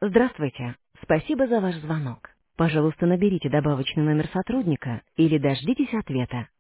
Здравствуйте. Спасибо за ваш звонок. Пожалуйста, наберите добавочный номер сотрудника или дождитесь ответа.